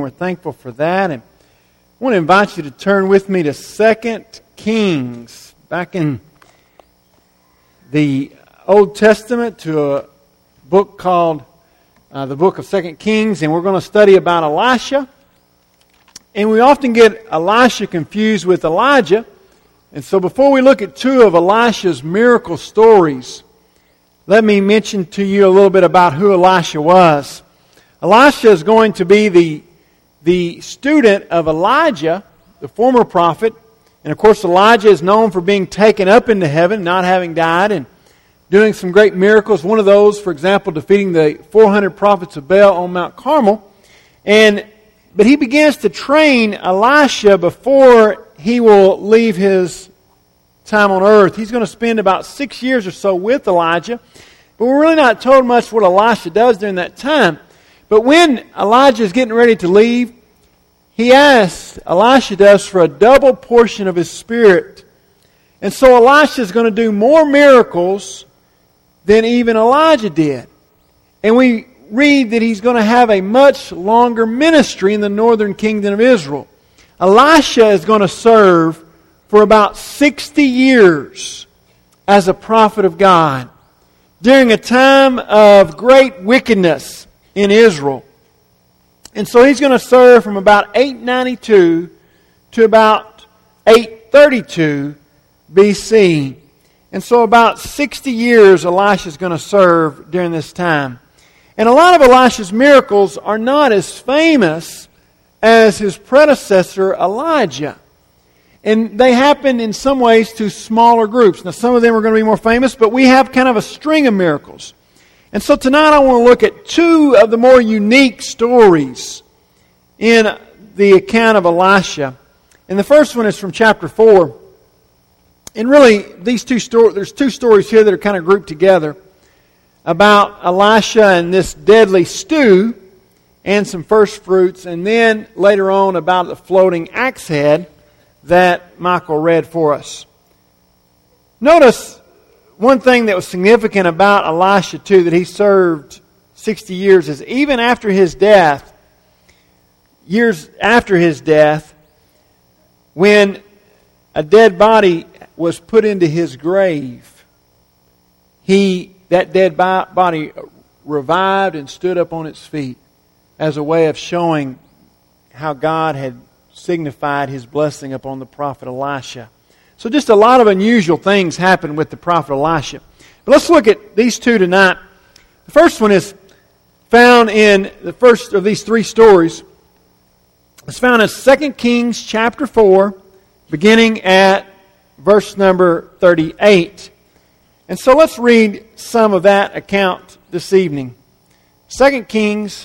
and we're thankful for that. And I want to invite you to turn with me to 2 Kings, back in the Old Testament, to a book called the book of 2 Kings, and we're going to study about Elisha. And we often get Elisha confused with Elijah. And so before we look at two of Elisha's miracle stories, let me mention to you a little bit about who Elisha was. Elisha is going to be the student of Elijah, the former prophet. And of course Elijah is known for being taken up into heaven, not having died, and doing some great miracles. One of those, for example, defeating the 400 prophets of Baal on Mount Carmel. But he begins to train Elisha before he will leave his time on earth. He's going to spend about 6 years or so with Elijah. But we're really not told much what Elisha does during that time. But when Elijah is getting ready to leave, he asks, Elisha does, for a double portion of his spirit. And so Elisha is going to do more miracles than even Elijah did. And we read that he's going to have a much longer ministry in the northern kingdom of Israel. Elisha is going to serve for about 60 years as a prophet of God during a time of great wickedness in Israel. And so he's going to serve from about 892 to about 832 BC. And so about 60 years Elisha is going to serve during this time. And a lot of Elisha's miracles are not as famous as his predecessor Elijah. And they happen in some ways to smaller groups. Now some of them are going to be more famous, but we have kind of a string of miracles. And so tonight I want to look at two of the more unique stories in the account of Elisha. And the first one is from chapter 4. And really, there's two stories here that are kind of grouped together about Elisha and this deadly stew and some first fruits, and then later on about the floating axe head that Michael read for us. Notice one thing that was significant about Elisha too, that he served 60 years, is even after his death, years after his death, when a dead body was put into his grave, that dead body revived and stood up on its feet as a way of showing how God had signified His blessing upon the prophet Elisha. So just a lot of unusual things happened with the prophet Elisha. But let's look at these two tonight. The first one is found in the first of these three stories. It's found in 2 Kings chapter 4, beginning at verse number 38. And so let's read some of that account this evening. 2 Kings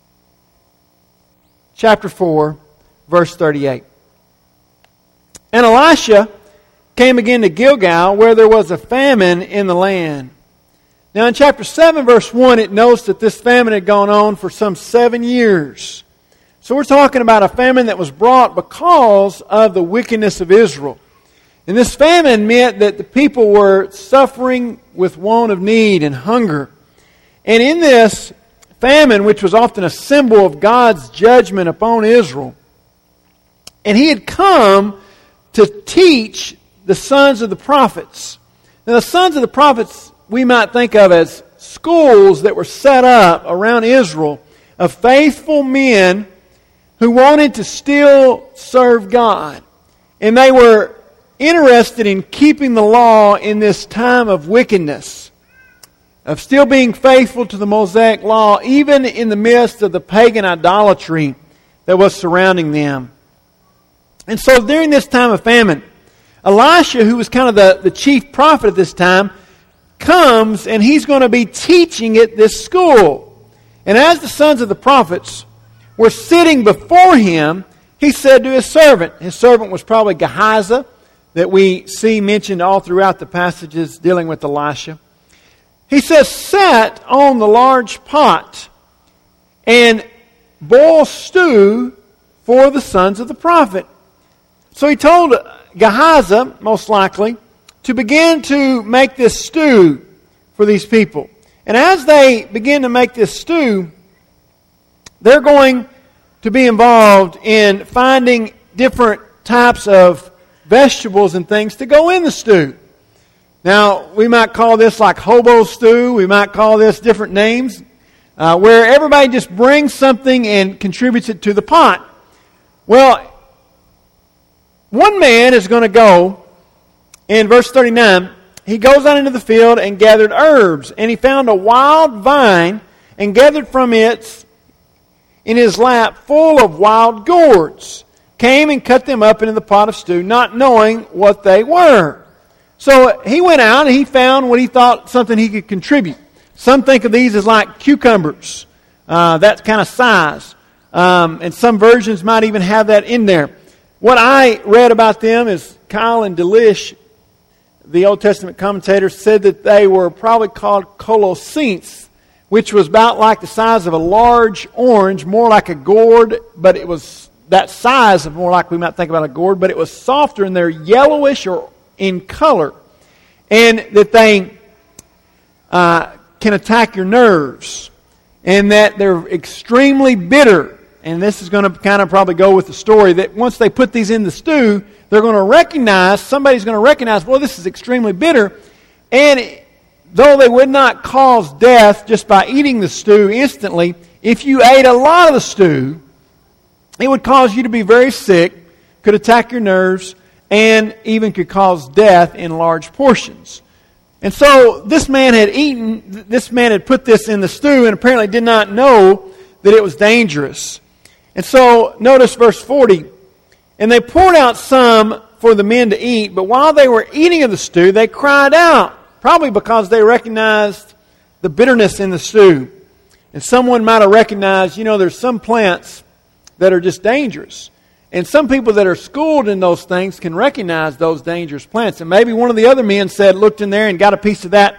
chapter 4, verse 38. And Elisha came again to Gilgal, where there was a famine in the land. Now in chapter 7, verse 1, it notes that this famine had gone on for some 7 years. So we're talking about a famine that was brought because of the wickedness of Israel. And this famine meant that the people were suffering with want of need and hunger. And in this famine, which was often a symbol of God's judgment upon Israel, and he had come to teach the sons of the prophets. Now the sons of the prophets we might think of as schools that were set up around Israel of faithful men who wanted to still serve God. And they were interested in keeping the law in this time of wickedness, of still being faithful to the Mosaic law, even in the midst of the pagan idolatry that was surrounding them. And so during this time of famine, Elisha, who was kind of the chief prophet at this time, comes and he's going to be teaching at this school. And as the sons of the prophets were sitting before him, he said to his servant was probably Gehazi, that we see mentioned all throughout the passages dealing with Elisha. He says, set on the large pot and boil stew for the sons of the prophet. So he told Gehazi, most likely, to begin to make this stew for these people. And as they begin to make this stew, they're going to be involved in finding different types of vegetables and things to go in the stew. Now, we might call this like hobo stew. We might call this different names, where everybody just brings something and contributes it to the pot. Well, one man is going to go, in verse 39, he goes out into the field and gathered herbs, and he found a wild vine and gathered from it in his lap full of wild gourds, came and cut them up into the pot of stew, not knowing what they were. So he went out and he found what he thought something he could contribute. Some think of these as like cucumbers, that kind of size. And some versions might even have that in there. What I read about them is Kyle and Delish, the Old Testament commentators, said that they were probably called colocynths, which was about like the size of a large orange, more like a gourd, but it was that size, more like we might think about a gourd, but it was softer and they're yellowish or in color, and that they can attack your nerves, and that they're extremely bitter. And this is going to kind of probably go with the story that once they put these in the stew, they're going to recognize, somebody's going to recognize, well, this is extremely bitter. And though they would not cause death just by eating the stew instantly, if you ate a lot of the stew, it would cause you to be very sick, could attack your nerves, and even could cause death in large portions. And so this man had put this in the stew and apparently did not know that it was dangerous. And so notice verse 40. And they poured out some for the men to eat, but while they were eating of the stew, they cried out, probably because they recognized the bitterness in the stew. And someone might have recognized, there's some plants that are just dangerous. And some people that are schooled in those things can recognize those dangerous plants. And maybe one of the other men looked in there and got a piece of that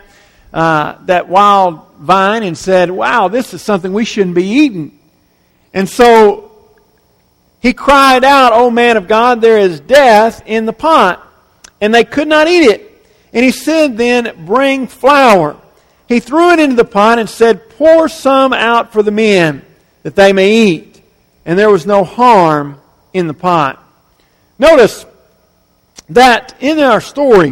wild vine and said, wow, this is something we shouldn't be eating. And so he cried out, "O man of God, there is death in the pot." And they could not eat it. And he said then, "Bring flour." He threw it into the pot and said, "Pour some out for the men, that they may eat." And there was no harm in the pot. Notice that in our story,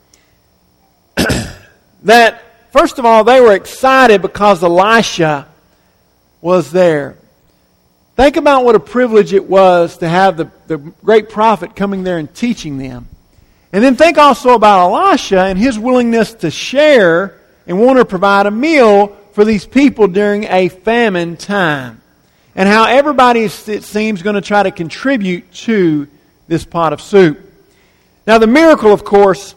that first of all, they were excited because Elisha was there. Think about what a privilege it was to have the great prophet coming there and teaching them. And then think also about Elisha and his willingness to share and want to provide a meal for these people during a famine time. And how everybody, it seems, going to try to contribute to this pot of soup. Now the miracle, of course,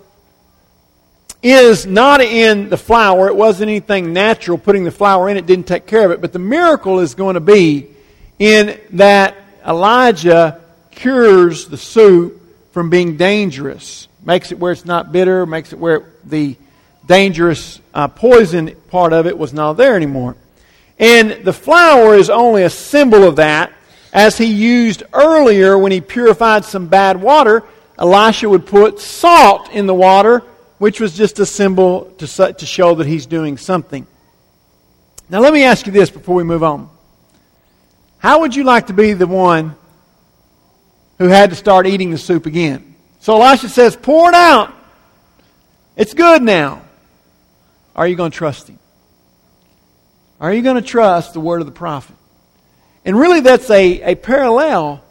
is not in the flour. It wasn't anything natural. Putting the flour in it didn't take care of it. But the miracle is going to be in that Elijah cures the soup from being dangerous. Makes it where it's not bitter. Makes it where the dangerous poison part of it was not there anymore. And the flour is only a symbol of that. As he used earlier when he purified some bad water, Elisha would put salt in the water, which was just a symbol to show that he's doing something. Now let me ask you this before we move on. How would you like to be the one who had to start eating the soup again? So Elisha says, "Pour it out. It's good now." Are you going to trust him? Are you going to trust the word of the prophet? And really that's a parallel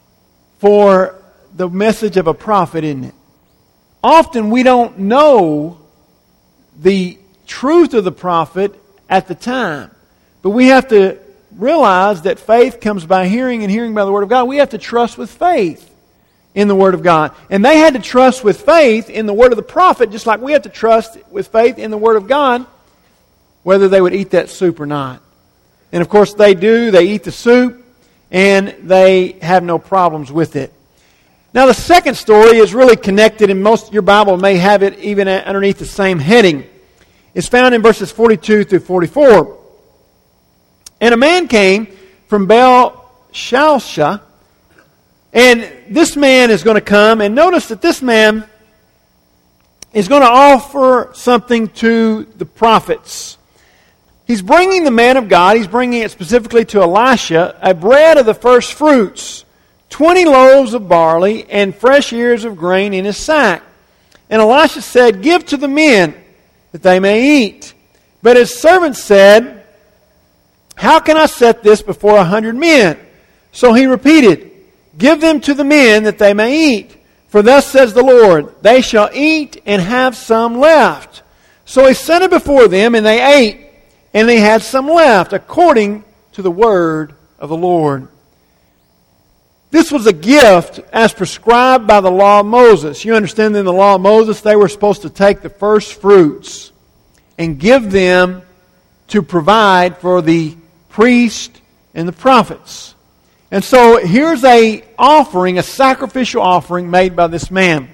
for the message of a prophet, isn't it? Often we don't know the truth of the prophet at the time. But we have to realize that faith comes by hearing and hearing by the word of God. We have to trust with faith in the word of God. And they had to trust with faith in the word of the prophet, just like we have to trust with faith in the word of God, whether they would eat that soup or not. And of course they do. They eat the soup and they have no problems with it. Now the second story is really connected, and most of your Bible may have it even underneath the same heading. It's found in verses 42 through 44. And a man came from Baal-Shalsha, and this man is going to come, and notice that this man is going to offer something to the prophets. he's bringing the man of God, he's bringing it specifically to Elisha, a bread of the first fruits, 20 loaves of barley, and fresh ears of grain in his sack. And Elisha said, "Give to the men, that they may eat." But his servant said, "How can I set this before 100 men?" So he repeated, "Give them to the men, that they may eat. For thus says the Lord, they shall eat and have some left." So he set it before them, and they ate, and they had some left, according to the word of the Lord. This was a gift as prescribed by the law of Moses. You understand, in the law of Moses, they were supposed to take the first fruits and give them to provide for the priest and the prophets. And so here's a offering, a sacrificial offering made by this man.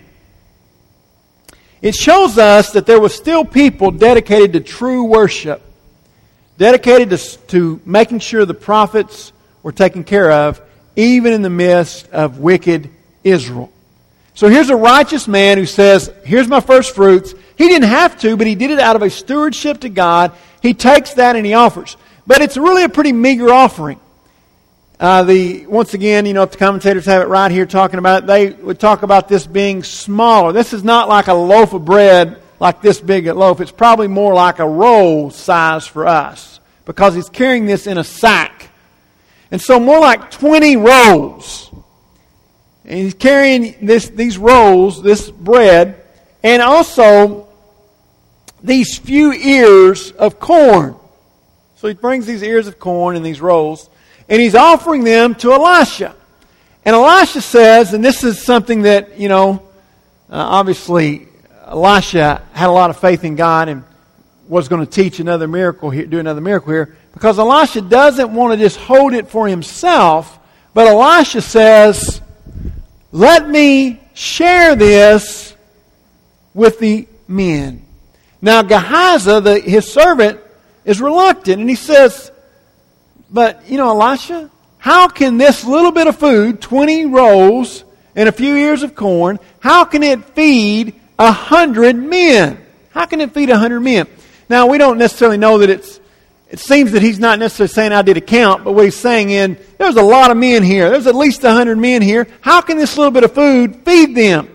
It shows us that there were still people dedicated to true worship, dedicated to making sure the prophets were taken care of, even in the midst of wicked Israel. So here's a righteous man who says, "Here's my first fruits." He didn't have to, but he did it out of a stewardship to God. He takes that and he offers. But it's really a pretty meager offering. Once again, if the commentators have it right here talking about it, they would talk about this being smaller. This is not like a loaf of bread like this big a loaf. It's probably more like a roll size for us, because he's carrying this in a sack. And so more like 20 rolls. And he's carrying these rolls, this bread, and also these few ears of corn. So he brings these ears of corn and these rolls, and he's offering them to Elisha. And Elisha says, and this is something that, obviously Elisha had a lot of faith in God and was going to teach another miracle here, do another miracle here, because Elisha doesn't want to just hold it for himself, but Elisha says, "Let me share this with the men." Now Gehazi, his servant, is reluctant, and he says, "But, Elisha, how can this little bit of food, 20 rolls and a few ears of corn, how can it feed 100 men? How can it feed 100 men?" Now, we don't necessarily know that it seems that he's not necessarily saying I did a count, but what he's saying there's a lot of men here. There's at least 100 men here. How can this little bit of food feed them?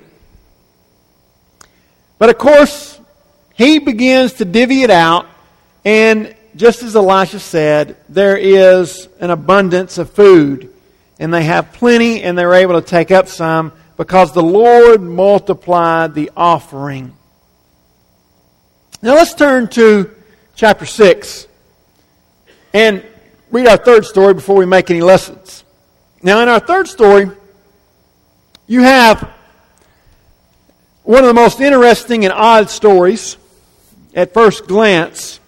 But of course, he begins to divvy it out, and just as Elisha said, there is an abundance of food, and they have plenty, and they're able to take up some because the Lord multiplied the offering. Now let's turn to chapter 6 and read our third story before we make any lessons. Now in our third story, you have one of the most interesting and odd stories at first glance,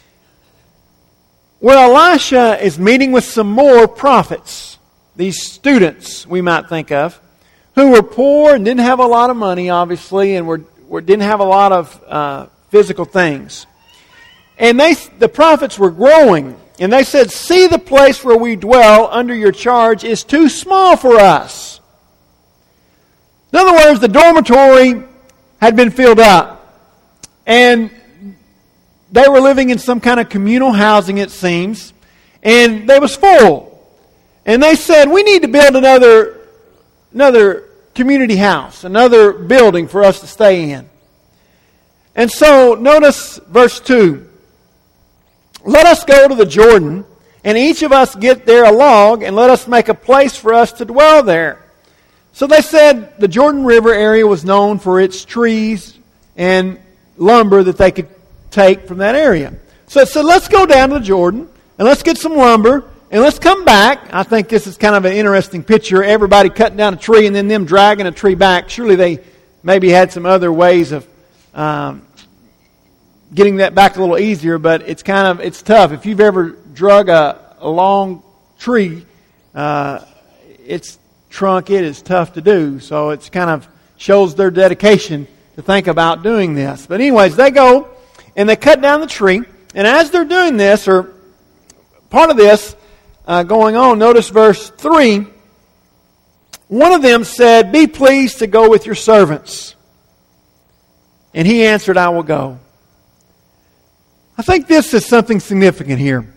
where Elisha is meeting with some more prophets, these students we might think of, who were poor and didn't have a lot of money, obviously, and didn't have a lot of physical things. And the prophets were growing, and they said, "See, the place where we dwell under your charge is too small for us." In other words, the dormitory had been filled up, and they were living in some kind of communal housing, it seems, and they was full. And they said, "We need to build another community house, another building for us to stay in." And so, notice verse 2. "Let us go to the Jordan, and each of us get there a log, and let us make a place for us to dwell there." So they said the Jordan River area was known for its trees and lumber that they could take from that area. So it said, let's go down to the Jordan, and let's get some lumber, and let's come back. I think this is kind of an interesting picture. Everybody cutting down a tree and then them dragging a tree back. Surely they maybe had some other ways of getting that back a little easier, but it's tough. If you've ever drug a long tree, its trunk, it is tough to do. So it's kind of shows their dedication to think about doing this. But anyways, they go and they cut down the tree, and as they're doing this, or part of this going on, notice verse 3, one of them said, "Be pleased to go with your servants." And he answered, "I will go." I think this is something significant here.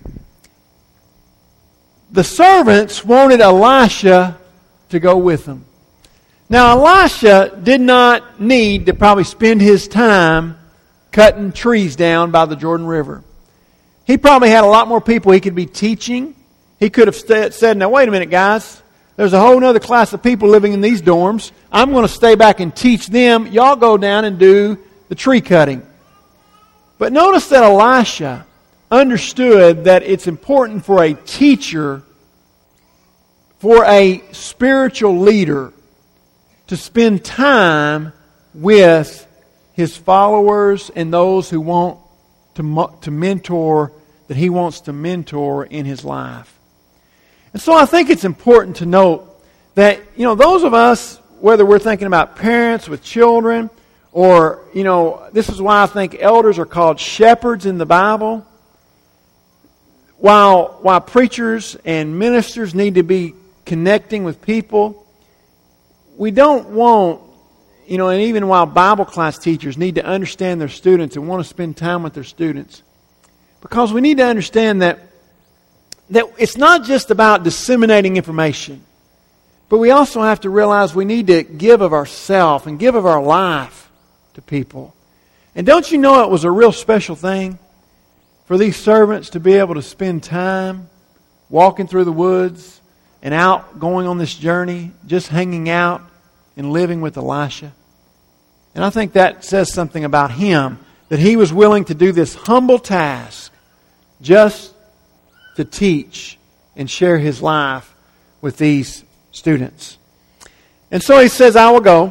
The servants wanted Elisha to go with them. Now, Elisha did not need to probably spend his time cutting trees down by the Jordan River. He probably had a lot more people he could be teaching. He could have said, now wait a minute guys, there's a whole other class of people living in these dorms. I'm going to stay back and teach them. Y'all go down and do the tree cutting. But notice that Elisha understood that it's important for a teacher, for a spiritual leader, to spend time with his followers and those who want to mentor, that he wants to mentor in his life. And so I think it's important to note that, those of us, whether we're thinking about parents with children, or, this is why I think elders are called shepherds in the Bible. While preachers and ministers need to be connecting with people, we don't want, and even while Bible class teachers need to understand their students and want to spend time with their students, because we need to understand that it's not just about disseminating information, but we also have to realize we need to give of ourselves and give of our life to people. And don't you know it was a real special thing for these servants to be able to spend time walking through the woods and out going on this journey, just hanging out and living with Elisha? And I think that says something about him, that he was willing to do this humble task just to teach and share his life with these students. And so he says, I will go.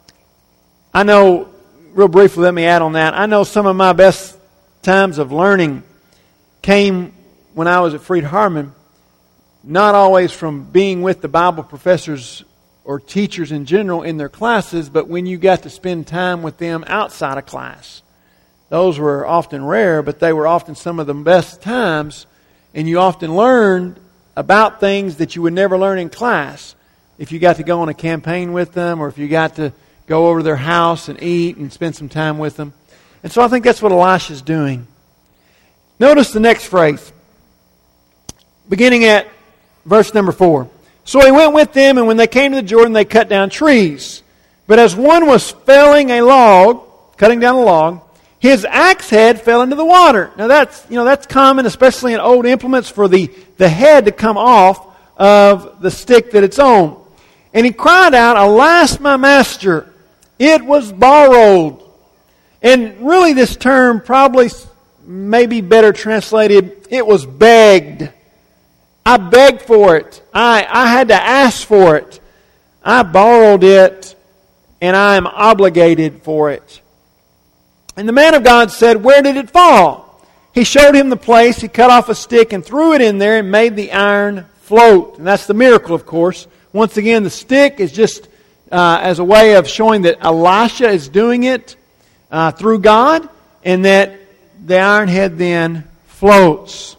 I know, real briefly, let me add on that. I know some of my best times of learning came when I was at Freed Harmon, not always from being with the Bible professors or teachers in general in their classes, but when you got to spend time with them outside of class. Those were often rare, but they were often some of the best times, and you often learned about things that you would never learn in class if you got to go on a campaign with them, or if you got to go over to their house and eat and spend some time with them. And so I think that's what Elisha's doing. Notice the next phrase, beginning at verse number 4. So he went with them, and when they came to the Jordan, they cut down trees. But as one was felling a log, cutting down a log, his axe head fell into the water. Now that's common, especially in old implements, for the head to come off of the stick that it's on. And he cried out, Alas, my master, it was borrowed. And really this term probably may be better translated, it was begged. I begged for it. I had to ask for it. I borrowed it, and I am obligated for it. And the man of God said, Where did it fall? He showed him the place. He cut off a stick and threw it in there and made the iron float. And that's the miracle, of course. Once again, the stick is just as a way of showing that Elisha is doing it through God, and that the iron head then floats.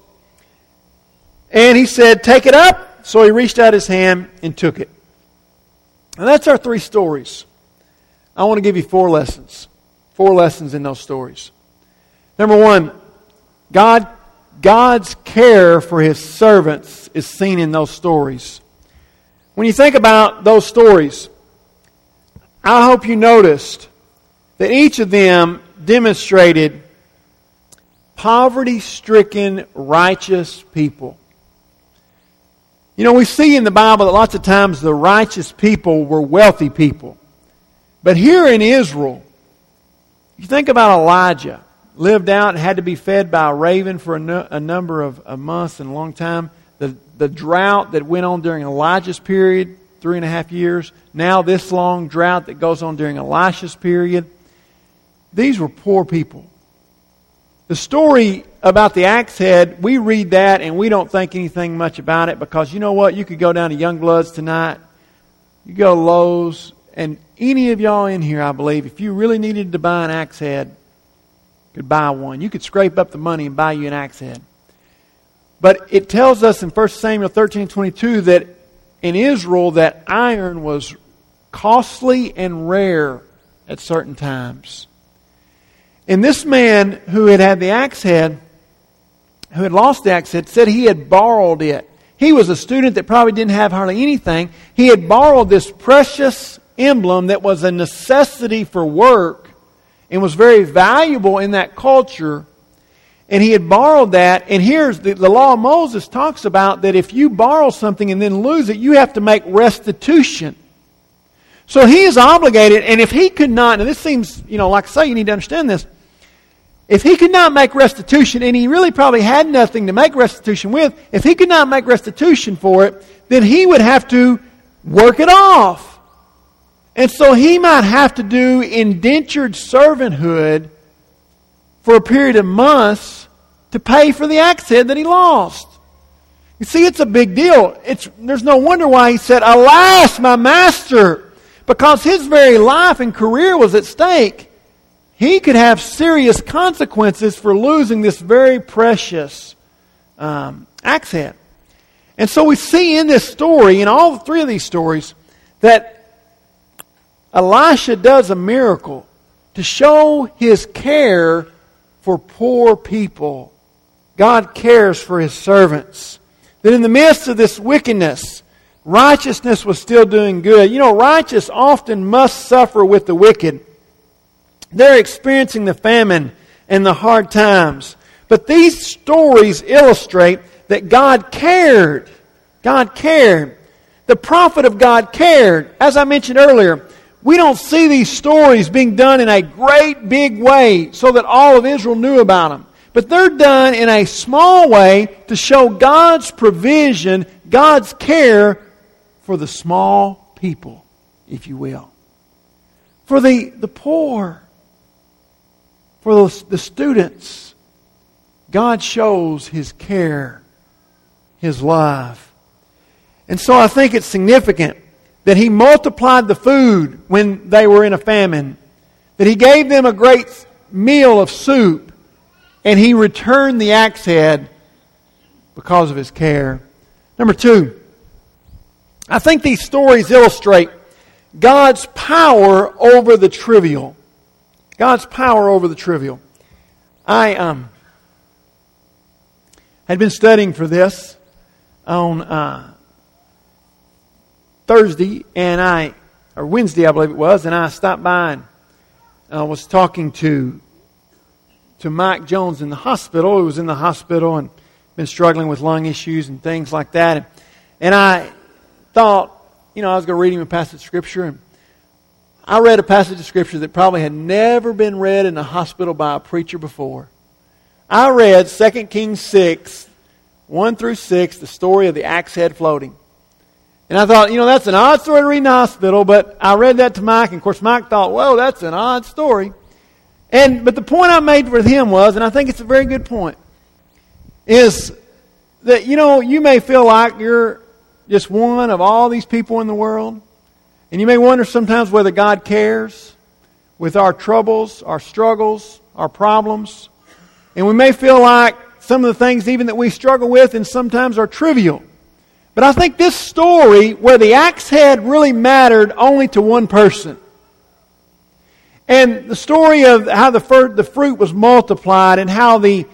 And he said, Take it up. So he reached out his hand and took it. Now that's our 3 stories. I want to give you 4 lessons. 4 lessons in those stories. Number 1, God's care for His servants is seen in those stories. When you think about those stories, I hope you noticed that each of them demonstrated poverty-stricken, righteous people. We see in the Bible that lots of times the righteous people were wealthy people. But here in Israel, you think about Elijah, lived out and had to be fed by a raven for a number of months and a long time. The drought that went on during Elijah's period, 3.5 years. Now this long drought that goes on during Elisha's period. These were poor people. The story about the axe head, we read that and we don't think anything much about it, because you know what? You could go down to Youngbloods tonight. You go to Lowe's, and any of y'all in here, I believe, if you really needed to buy an axe head, could buy one. You could scrape up the money and buy you an axe head. But it tells us in 1 Samuel 13:22 that in Israel that iron was costly and rare at certain times. And this man who had the axe head, who had lost the axe head, said he had borrowed it. He was a student that probably didn't have hardly anything. He had borrowed this precious emblem that was a necessity for work and was very valuable in that culture. And he had borrowed that. And here's the law of Moses talks about that if you borrow something and then lose it, you have to make restitution. So he is obligated, and if he could not, and this seems, like I say, you need to understand this. If he could not make restitution, and he really probably had nothing to make restitution with, if he could not make restitution for it, then he would have to work it off. And so he might have to do indentured servanthood for a period of months to pay for the axe head that he lost. You see, it's a big deal. There's no wonder why he said, "Alas, my master," because his very life and career was at stake. He could have serious consequences for losing this very precious axe head. And so we see in this story, in all three of these stories, that Elisha does a miracle to show his care for poor people. God cares for His servants. That in the midst of this wickedness, righteousness was still doing good. Righteous often must suffer with the wicked. They're experiencing the famine and the hard times. But these stories illustrate that God cared. God cared. The prophet of God cared. As I mentioned earlier, we don't see these stories being done in a great big way so that all of Israel knew about them. But they're done in a small way to show God's provision, God's care for the small people, if you will. For the poor. For the students, God shows His care, His love. And so I think it's significant that He multiplied the food when they were in a famine, that He gave them a great meal of soup, and He returned the axe head because of His care. Number 2, I think these stories illustrate God's power over the trivial. God's power over the trivial. I had been studying for this on Thursday, or Wednesday, I believe it was, and I stopped by and was talking to Mike Jones in the hospital. He was in the hospital and been struggling with lung issues and things like that. And I thought, I was going to read him a passage of Scripture, and I read a passage of Scripture that probably had never been read in a hospital by a preacher before. I read 2 Kings 6, 1 through 6, the story of the axe head floating. And I thought, that's an odd story to read in the hospital, but I read that to Mike, and of course Mike thought, well, that's an odd story. But the point I made with him was, and I think it's a very good point, is that, you may feel like you're just one of all these people in the world. And you may wonder sometimes whether God cares with our troubles, our struggles, our problems. And we may feel like some of the things even that we struggle with and sometimes are trivial. But I think this story where the axe head really mattered only to one person. And the story of how the fruit was multiplied and how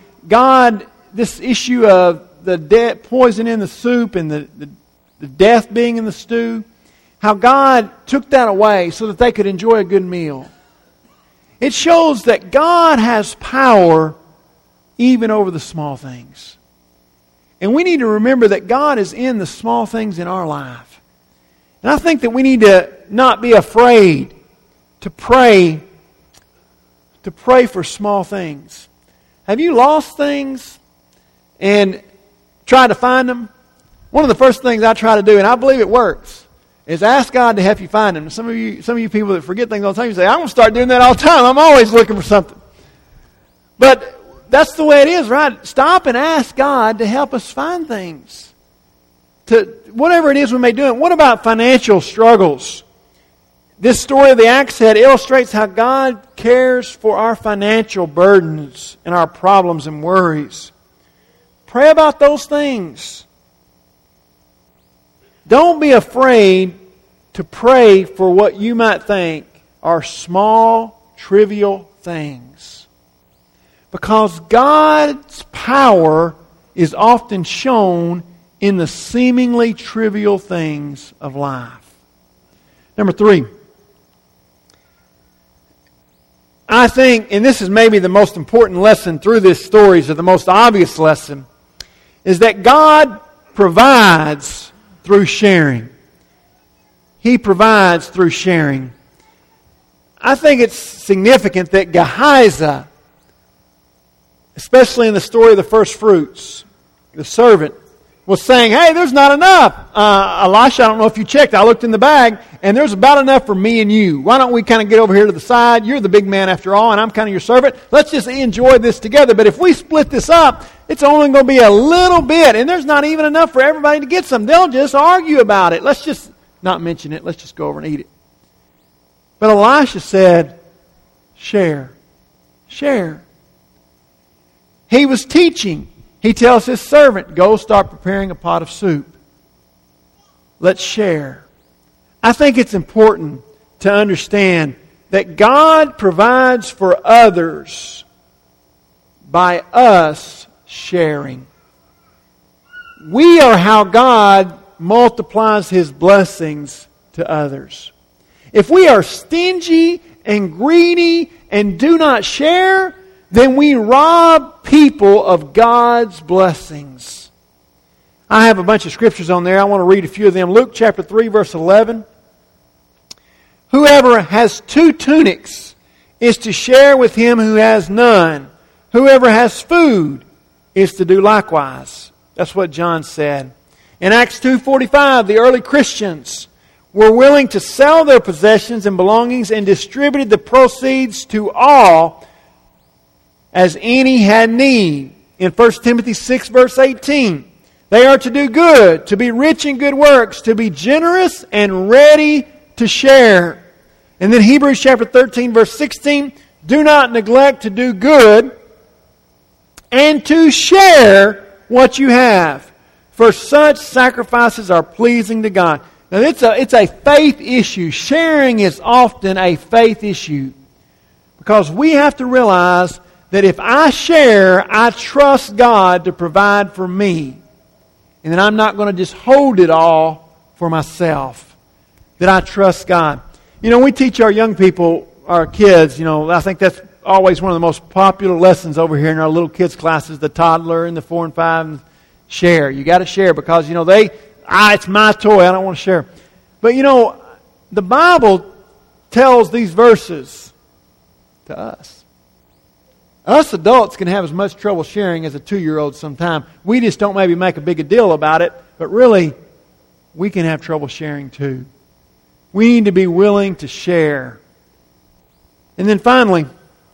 this issue of the poison in the soup and the death being in the stew, how God took that away so that they could enjoy a good meal. It shows that God has power even over the small things. And we need to remember that God is in the small things in our life. And I think that we need to not be afraid to pray for small things. Have you lost things and tried to find them? One of the first things I try to do, and I believe it works, is ask God to help you find them. Some of you people that forget things all the time, you say, I'm going to start doing that all the time. I'm always looking for something. But that's the way it is, right? Stop and ask God to help us find things. To whatever it is we may do. What about financial struggles? This story of the axe head illustrates how God cares for our financial burdens and our problems and worries. Pray about those things. Don't be afraid to pray for what you might think are small, trivial things. Because God's power is often shown in the seemingly trivial things of life. Number 3. I think, and this is maybe the most important lesson through this story, or the most obvious lesson, is that God provides through sharing. He provides through sharing. I think it's significant that Gehazi, especially in the story of the first fruits, the servant, was saying, hey, there's not enough. Elisha, I don't know if you checked. I looked in the bag, and there's about enough for me and you. Why don't we kind of get over here to the side? You're the big man after all, and I'm kind of your servant. Let's just enjoy this together. But if we split this up, it's only going to be a little bit, and there's not even enough for everybody to get some. They'll just argue about it. Let's just not mention it. Let's just go over and eat it. But Elisha said, share. Share. He was teaching. He tells his servant, go start preparing a pot of soup. Let's share. I think it's important to understand that God provides for others by us sharing. We are how God multiplies His blessings to others. If we are stingy and greedy and do not share, then we rob people of God's blessings. I have a bunch of scriptures on there. I want to read a few of them. Luke chapter 3, verse 11. Whoever has 2 tunics is to share with him who has none. Whoever has food is to do likewise. That's what John said. In Acts 2:45, the early Christians were willing to sell their possessions and belongings and distributed the proceeds to all as any had need. In 1 Timothy 6, verse 18, they are to do good, to be rich in good works, to be generous and ready to share. And then Hebrews chapter 13, verse 16, do not neglect to do good and to share what you have, for such sacrifices are pleasing to God. Now it's a faith issue. Sharing is often a faith issue, because we have to realize that if I share, I trust God to provide for me. And that I'm not going to just hold it all for myself. That I trust God. You know, we teach our young people, our kids, I think that's always one of the most popular lessons over here in our little kids' classes, the toddler and the 4 and 5, and share. You got to share because, it's my toy, I don't want to share. But, the Bible tells these verses to us. Us adults can have as much trouble sharing as a 2-year-old sometimes. We just don't maybe make a big a deal about it, but really, we can have trouble sharing too. We need to be willing to share. And then finally,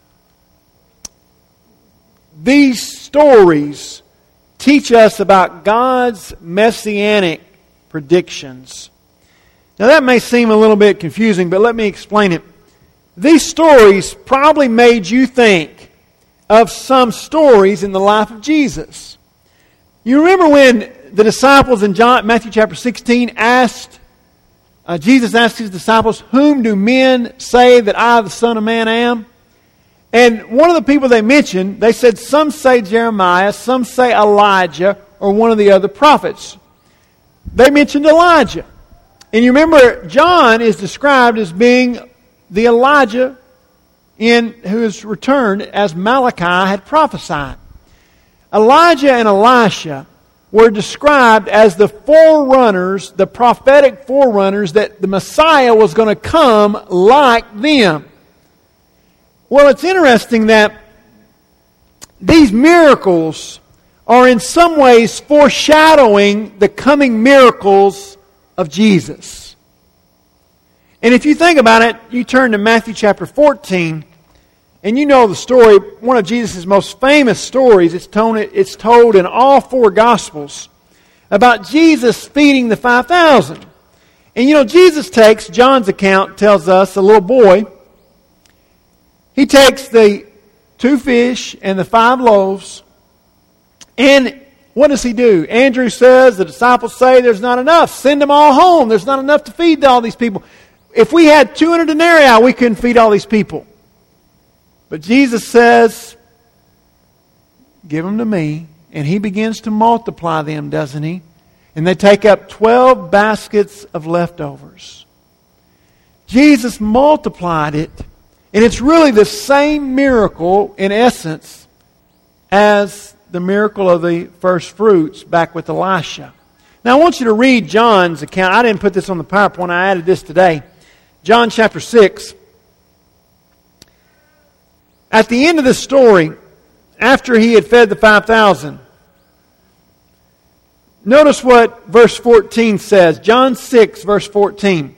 these stories teach us about God's messianic predictions. Now that may seem a little bit confusing, but let me explain it. These stories probably made you think of some stories in the life of Jesus. You remember when the disciples in Matthew chapter 16 Jesus asked His disciples, whom do men say that I, the Son of Man, am? And one of the people they mentioned, they said some say Jeremiah, some say Elijah, or one of the other prophets. They mentioned Elijah. And you remember, John is described as being the Elijah who is returned as Malachi had prophesied. Elijah and Elisha were described as the forerunners, the prophetic forerunners, that the Messiah was going to come like them. Well, it's interesting that these miracles are in some ways foreshadowing the coming miracles of Jesus. And if you think about it, you turn to Matthew chapter 14, and you know the story, one of Jesus' most famous stories. It's told in all 4 Gospels about Jesus feeding the 5,000. And Jesus takes, John's account tells us, a little boy. He takes the 2 fish and the 5 loaves, and what does he do? Andrew says, the disciples say, there's not enough. Send them all home. There's not enough to feed all these people. If we had 200 denarii, we couldn't feed all these people. But Jesus says, give them to me. And He begins to multiply them, doesn't He? And they take up 12 baskets of leftovers. Jesus multiplied it. And it's really the same miracle, in essence, as the miracle of the first fruits back with Elisha. Now I want you to read John's account. I didn't put this on the PowerPoint. I added this today. John chapter 6. At the end of the story, after He had fed the 5,000, notice what verse 14 says. John 6, verse 14.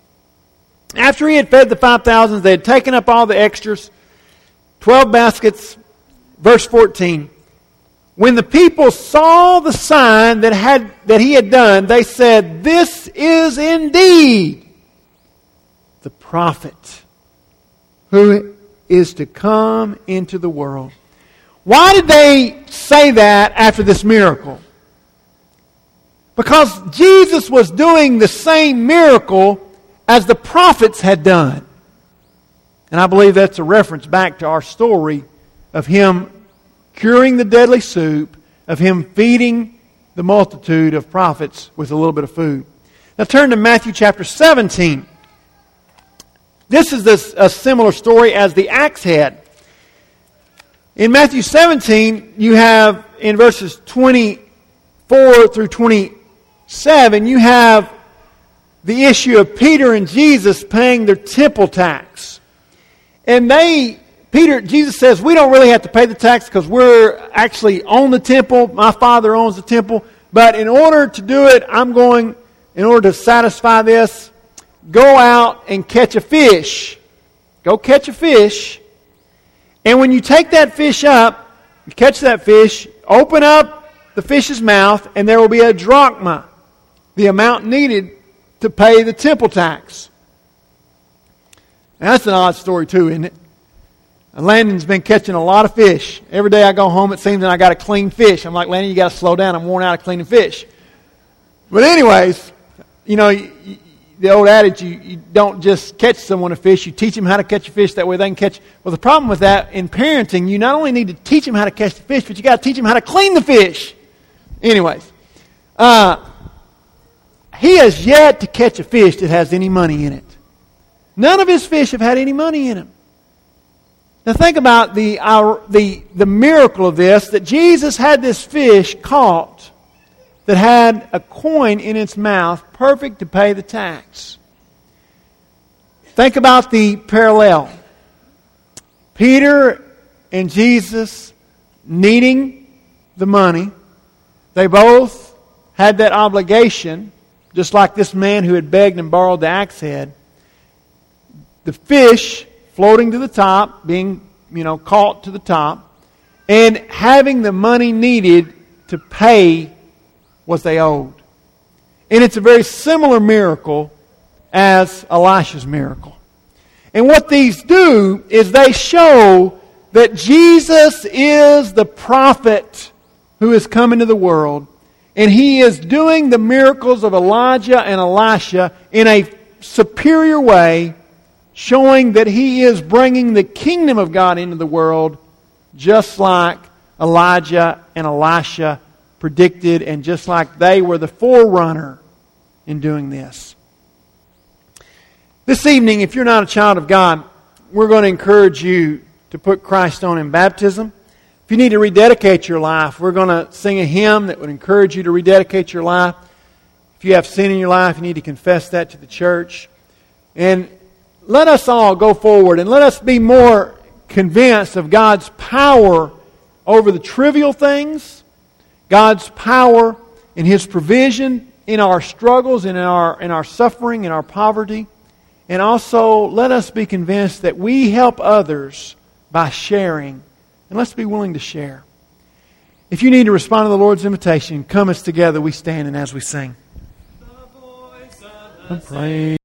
After He had fed the 5,000, they had taken up all the extras, 12 baskets. Verse 14. When the people saw the sign that He had done, they said, "This is indeed the prophet who is to come into the world." Why did they say that after this miracle? Because Jesus was doing the same miracle as the prophets had done. And I believe that's a reference back to our story of Him curing the deadly soup, of Him feeding the multitude of prophets with a little bit of food. Now turn to Matthew chapter 17. This is a similar story as the axe head. In Matthew 17, you have, in verses 24 through 27, you have the issue of Peter and Jesus paying their temple tax. And Jesus says, we don't really have to pay the tax because we're actually on the temple. My Father owns the temple. But in order to do it, in order to satisfy this, go out and catch a fish. Go catch a fish. And when you take that fish up, you catch that fish, open up the fish's mouth, and there will be a drachma, the amount needed to pay the temple tax. Now, that's an odd story too, isn't it? Landon's been catching a lot of fish. Every day I go home, it seems that I got to clean fish. I'm like, Landon, you got to slow down. I'm worn out of cleaning fish. But anyways, the old adage, you don't just catch someone a fish, you teach them how to catch a fish, that way they can catch. Well, the problem with that in parenting, you not only need to teach them how to catch the fish, but you got to teach them how to clean the fish. Anyways, he has yet to catch a fish that has any money in it. None of his fish have had any money in them. Now think about the miracle of this, that Jesus had this fish caught that had a coin in its mouth, perfect to pay the tax. Think about the parallel. Peter and Jesus needing the money. They both had that obligation, just like this man who had begged and borrowed the axe head. The fish floating to the top, being, caught to the top, and having the money needed to pay what they owed. And it's a very similar miracle as Elisha's miracle. And what these do is they show that Jesus is the prophet who has come into the world, and He is doing the miracles of Elijah and Elisha in a superior way, showing that He is bringing the kingdom of God into the world just like Elijah and Elisha predicted, and just like they were the forerunner in doing this. This evening, if you're not a child of God, we're going to encourage you to put Christ on in baptism. If you need to rededicate your life, we're going to sing a hymn that would encourage you to rededicate your life. If you have sin in your life, you need to confess that to the church. And let us all go forward and let us be more convinced of God's power over the trivial things, God's power in His provision in our struggles, in our suffering, in our poverty. And also, let us be convinced that we help others by sharing. And let's be willing to share. If you need to respond to the Lord's invitation, come as together we stand and as we sing. The voice of the